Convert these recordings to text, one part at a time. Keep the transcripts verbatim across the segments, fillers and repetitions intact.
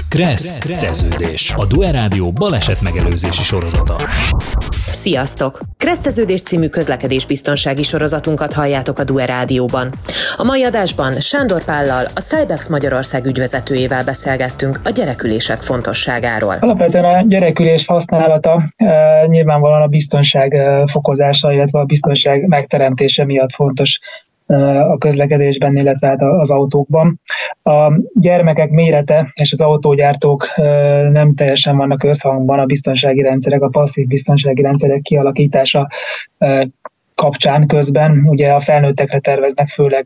Kressz kereszteződés, a Due Rádió baleset megelőzési sorozata. Sziasztok! Kereszteződés című közlekedésbiztonsági sorozatunkat halljátok a Due Rádióban. A mai adásban Sándor Pállal, a Cybex Magyarország ügyvezetőjével beszélgettünk a gyerekülések fontosságáról. Alapvetően a gyerekülés használata e, nyilvánvalóan a biztonság e, fokozása, illetve a biztonság megteremtése miatt fontos a közlekedésben, illetve hát az autókban. A gyermekek mérete és az autógyártók nem teljesen vannak összhangban a biztonsági rendszerek, a passzív biztonsági rendszerek kialakítása kapcsán közben. Ugye a felnőttekre terveznek főleg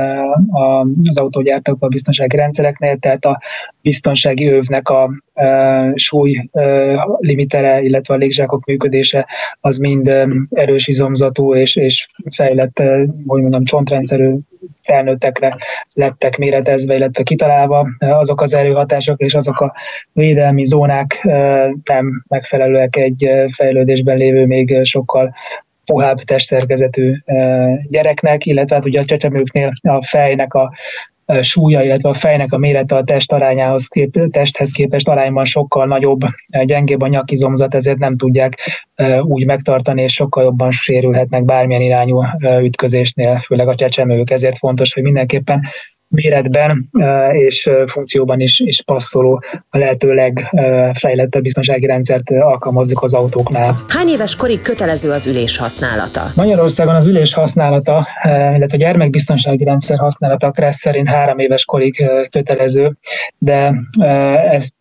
az autógyártók a biztonsági rendszereknél, tehát a biztonsági övnek a súly limitere, illetve a légzsákok működése az mind erős izomzatú és, és fejlett, hogy mondjam, csontrendszerű felnőttekre lettek méretezve, illetve kitalálva. Azok az erőhatások és azok a védelmi zónák nem megfelelőek egy fejlődésben lévő, még sokkal puhább testszerkezetű gyereknek, illetve hát ugye a csecsemőknél a fejnek a súlya, illetve a fejnek a mérete a test arányához kép, testhez képest arányban sokkal nagyobb, gyengébb a nyakizomzat, ezért nem tudják úgy megtartani, és sokkal jobban sérülhetnek bármilyen irányú ütközésnél, főleg a csecsemők. Ezért fontos, hogy mindenképpen méretben és funkcióban is, is passzoló, a lehető legfejlettebb biztonsági rendszert alkalmazzuk az autóknál. Hány éves korig kötelező az ülés használata? Magyarországon az ülés használata, illetve a gyermekbiztonsági rendszer használata a Kressz szerint három éves korig kötelező, de ezt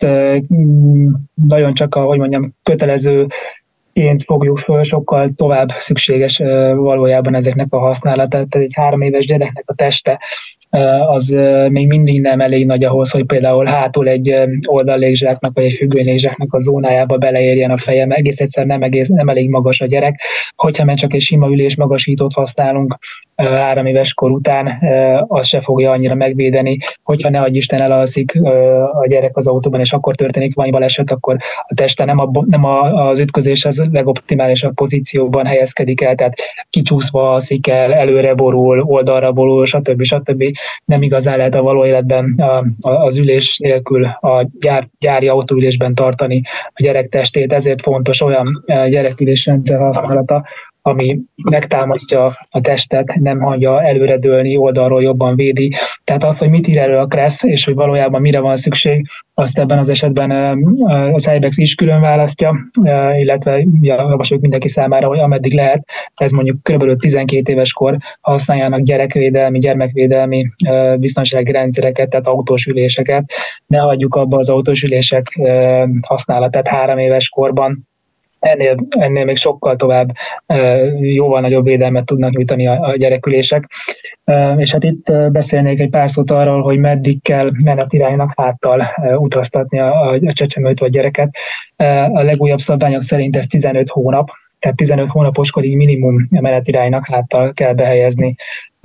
nagyon csak a, hogy mondjam, kötelező Ént fogjuk föl, sokkal tovább szükséges valójában ezeknek a használatát. Tehát egy három éves gyereknek a teste az még mindig nem elég nagy ahhoz, hogy például hátul egy oldallégzsáknak vagy egy függönylégzsáknak a zónájába beleérjen a fejem. Egész egyszer nem, egész, nem elég magas a gyerek. Hogyha már csak egy sima ülés magasítót használunk három éves kor után, az se fogja annyira megvédeni. Hogyha ne adj Isten elalszik a gyerek az autóban, és akkor történik valami baleset, akkor a teste nem, a, nem a, az ütközés az legoptimálisabb pozícióban helyezkedik el, tehát kicsúszva alszik el, előre borul, oldalra borul, stb. stb. Nem igazán lehet a való életben a, a, az ülés nélkül a gyár, gyári autóülésben tartani a gyerek testét, ezért fontos olyan gyerekülésrendszer használata, ami megtámasztja a testet, nem hagyja előredőlni, oldalról jobban védi. Tehát az, hogy mit ír elő a Kressz, és hogy valójában mire van szükség, azt ebben az esetben a Cybex is külön választja, illetve javasoljuk mindenki számára, hogy ameddig lehet, ez mondjuk kb. tizenkét éves kor használjának gyerekvédelmi, gyermekvédelmi biztonsági rendszereket, tehát autós üléseket. Ne hagyjuk abba az autós ülések használatát három éves korban. Ennél, ennél még sokkal tovább jóval nagyobb védelmet tudnak nyújtani a, a gyerekülések. És hát itt beszélnék egy pár szót arról, hogy meddig kell menetiránynak háttal utaztatni a, a csecsemőt vagy gyereket. A legújabb szabványok szerint ez tizenöt hónap, tehát tizenöt hónapos korig minimum menetiránynak háttal kell behelyezni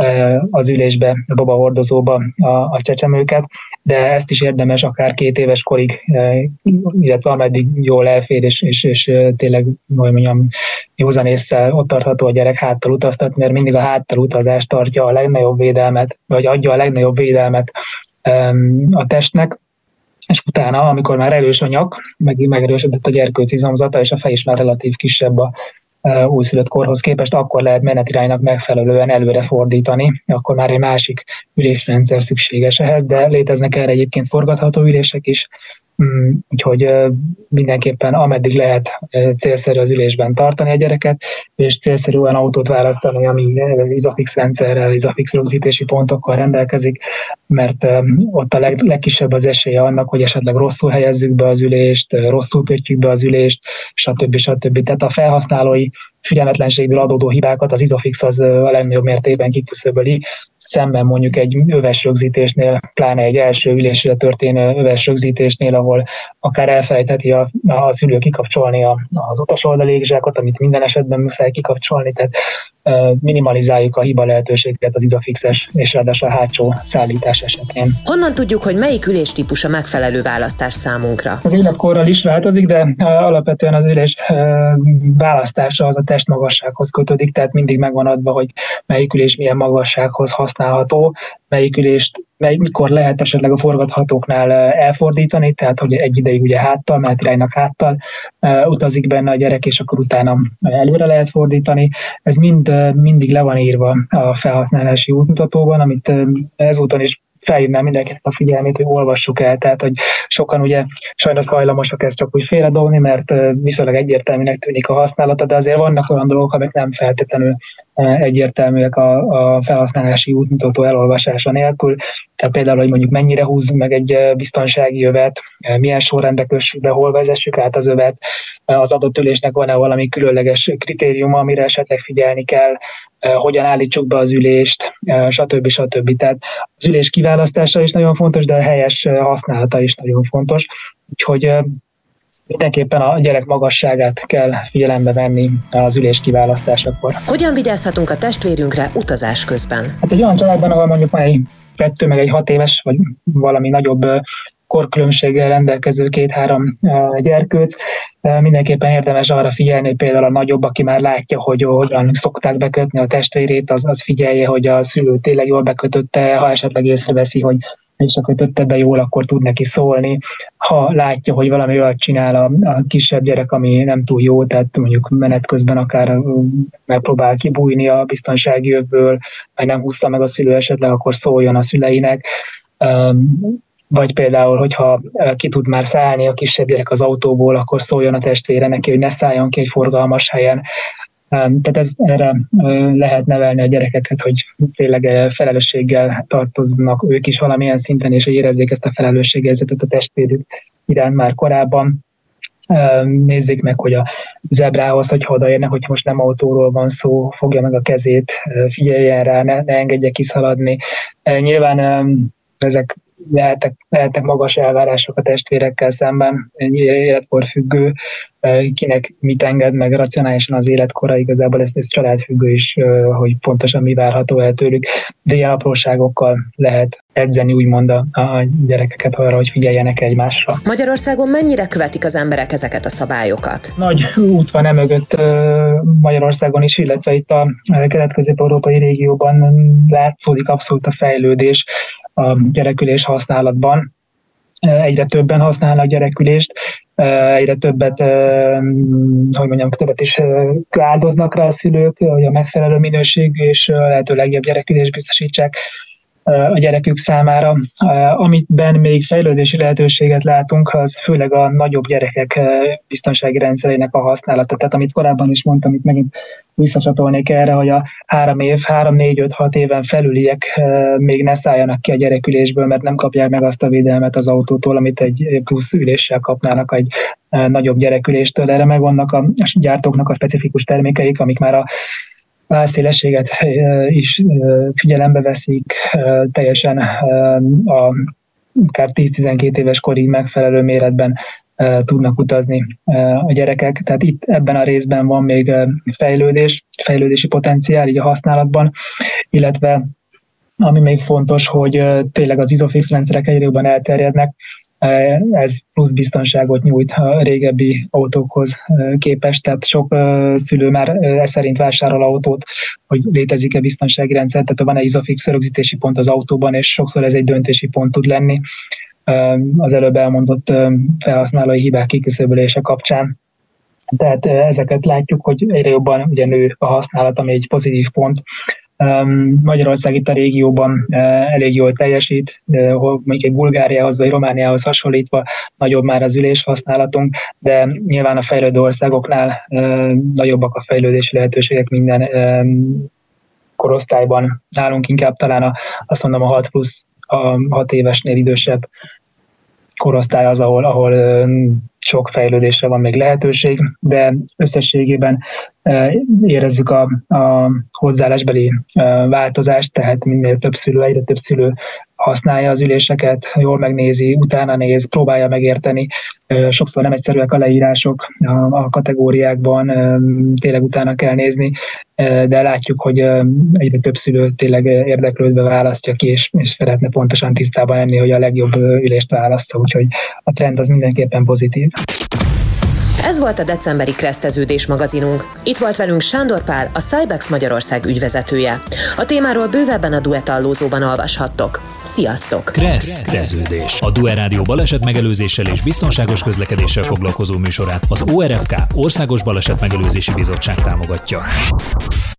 az ülésbe, a babahordozóba a, a csecsemőket, de ezt is érdemes akár két éves korig, illetve ameddig jól elfér, és, és, és tényleg, hogy mondjam, józan ésszel ott tartható a gyerek háttal utaztatni, mert mindig a háttal utazás tartja a legnagyobb védelmet, vagy adja a legnagyobb védelmet a testnek, és utána, amikor már erős a nyak, meg megerősödött a gyerkőc izomzata, és a fej is már relatív kisebb a újszülött korhoz képest, akkor lehet menetiránynak megfelelően előre fordítani, akkor már egy másik ülésrendszer szükséges ehhez, de léteznek erre egyébként forgatható ülések is, úgyhogy mindenképpen ameddig lehet célszerű az ülésben tartani a gyereket, és célszerű olyan autót választani, ami Isofix rendszerrel, Isofix rögzítési pontokkal rendelkezik, mert ott a leg, legkisebb az esélye annak, hogy esetleg rosszul helyezzük be az ülést, rosszul kötjük be az ülést, stb. stb. Tehát a felhasználói figyelmetlenségből adódó hibákat az Isofix az a legnagyobb mértékben kiküszöböli, szemben mondjuk egy öves rögzítésnél, pláne egy első ülésre történő öves rögzítésnél, ahol akár elfelejtheti a, a szülő kikapcsolni a, az utasoldalégzsákot, amit minden esetben muszáj kikapcsolni, tehát minimalizáljuk a hiba lehetőséget az Isofixes és ráadásul a hátsó szállítás esetén. Honnan tudjuk, hogy melyik üléstípus a megfelelő választás számunkra? Az életkorral is változik, de alapvetően az ülés választása az a testmagassághoz kötődik, tehát mindig megvan adva, hogy melyik ülés milyen magassághoz használható, melyik ülést mikor lehet esetleg a forgathatóknál elfordítani, tehát hogy egy ideig ugye háttal, mert iránynak háttal utazik benne a gyerek, és akkor utána előre lehet fordítani. Ez mind mindig le van írva a felhasználási útmutatóban, amit ezúton is felhívnám mindenkinek a figyelmét, hogy olvassuk el, tehát hogy sokan ugye sajnos hajlamosak ezt csak úgy félredobni, mert viszonylag egyértelműnek tűnik a használata, de azért vannak olyan dolgok, amik nem feltétlenül egyértelműek a, a felhasználási útmutató elolvasása nélkül. Tehát például, hogy mondjuk mennyire húzzunk meg egy biztonsági övet, milyen sorrendbe kössük be, hol vezessük át az övet, az adott ülésnek van-e valami különleges kritériuma, amire esetleg figyelni kell, hogyan állítsuk be az ülést, stb. stb. Tehát az ülés kiválasztása is nagyon fontos, de a helyes használata is nagyon fontos. Úgyhogy mindenképpen a gyerek magasságát kell figyelembe venni az ülés kiválasztásakor. Hogyan vigyázhatunk a testvérünkre utazás közben? Hát egy olyan családban, ahol mondjuk van egy kettő, meg egy hat éves, vagy valami nagyobb korkülönbséggel rendelkező két-három gyerkőc, mindenképpen érdemes arra figyelni, hogy például a nagyobb, aki már látja, hogy hogyan szokták bekötni a testvérét, az, az figyelje, hogy a szülő tényleg jól bekötötte, ha esetleg észreveszi, hogy és akkor kötötte be jól, akkor tud neki szólni. Ha látja, hogy valami olyat csinál a, a kisebb gyerek, ami nem túl jó, tehát mondjuk menet közben akár megpróbál kibújni a biztonsági övből, vagy nem húzta meg a szülő esetleg, akkor szóljon a szüleinek. Vagy például, hogyha ki tud már szállni a kisebb gyerek az autóból, akkor szóljon a testvére neki, hogy ne szálljon ki egy forgalmas helyen. Tehát ez, erre lehet nevelni a gyerekeket, hogy tényleg felelősséggel tartoznak ők is valamilyen szinten, és hogy érezzék ezt a felelősségérzetet a testvérük iránt már korábban. Nézzék meg, hogy a zebrához, hogyha odaérnek, hogy most nem autóról van szó, fogja meg a kezét, figyeljen rá, ne, ne engedje kiszaladni. Nyilván ezek lehetnek, lehetnek magas elvárások a testvérekkel szemben, életkor függő, kinek mit enged meg racionálisan az életkora, igazából ez, ez családfüggő is, hogy pontosan mi várható el tőlük, de ilyen apróságokkal lehet edzeni úgymond a, a gyerekeket arra, hogy figyeljenek egymásra. Magyarországon mennyire követik az emberek ezeket a szabályokat? Nagy út van emögött Magyarországon is, illetve itt a kelet-közép-európai régióban látszódik abszolút a fejlődés a gyerekülés használatban. Egyre többen használnak gyerekülést, egyre többet, hogy mondjam, többet is áldoznak rá a szülők, hogy a megfelelő minőségű és lehető legjobb gyerekülést biztosítsák a gyerekük számára. Amiben még fejlődési lehetőséget látunk, az főleg a nagyobb gyerekek biztonsági rendszerének a használata. Tehát amit korábban is mondtam, itt megint visszacsatolnék erre, hogy a három év, három, négy, öt, hat éven felüliek még ne szálljanak ki a gyerekülésből, mert nem kapják meg azt a védelmet az autótól, amit egy plusz üléssel kapnának egy nagyobb gyereküléstől. Erre megvannak a gyártóknak a specifikus termékeik, amik már a válszélességet is figyelembe veszik, teljesen a akár tíz-tizenkét éves korig megfelelő méretben tudnak utazni a gyerekek. Tehát itt ebben a részben van még fejlődés, fejlődési potenciál így a használatban, illetve ami még fontos, hogy tényleg az ISOFIX rendszerek egyre jobban elterjednek, ez plusz biztonságot nyújt a régebbi autókhoz képest, tehát sok szülő már ez szerint vásárol autót, hogy létezik-e biztonsági rendszer, tehát van egy ISOFIX rögzítési pont az autóban, és sokszor ez egy döntési pont tud lenni az előbb elmondott felhasználói hibák kiküszöbölése kapcsán. Tehát ezeket látjuk, hogy egyre jobban ugye nő a használat, ami egy pozitív pont. Magyarország itt a régióban elég jól teljesít, mondjuk egy Bulgáriához vagy Romániához hasonlítva nagyobb már az ülés használatunk, de nyilván a fejlődő országoknál nagyobbak a fejlődési lehetőségek minden korosztályban. Nálunk inkább talán a, azt mondom a hat plusz, a hat évesnél idősebb korosztály az, ahol, ahol sok fejlődésre van még lehetőség, de összességében érezzük a, a hozzáállásbeli változást, tehát minél több szülő, egyre több szülő használja az üléseket, jól megnézi, utána néz, próbálja megérteni. Sokszor nem egyszerűek a leírások a, a kategóriákban, tényleg utána kell nézni, de látjuk, hogy egyre több szülő tényleg érdeklődve választja ki, és, és szeretne pontosan tisztában lenni, hogy a legjobb ülést válassza, úgyhogy a trend az mindenképpen pozitív. Ez volt a decemberi Kereszteződés magazinunk. Itt volt velünk Sándor Pál, a Cybex Magyarország ügyvezetője. A témáról bővebben a Duetallózóban olvashattok. Sziasztok! Kereszteződés. A Due Rádió baleset megelőzéssel és biztonságos közlekedéssel foglalkozó műsorát az o er ef ká Országos Baleset Megelőzési Bizottság támogatja.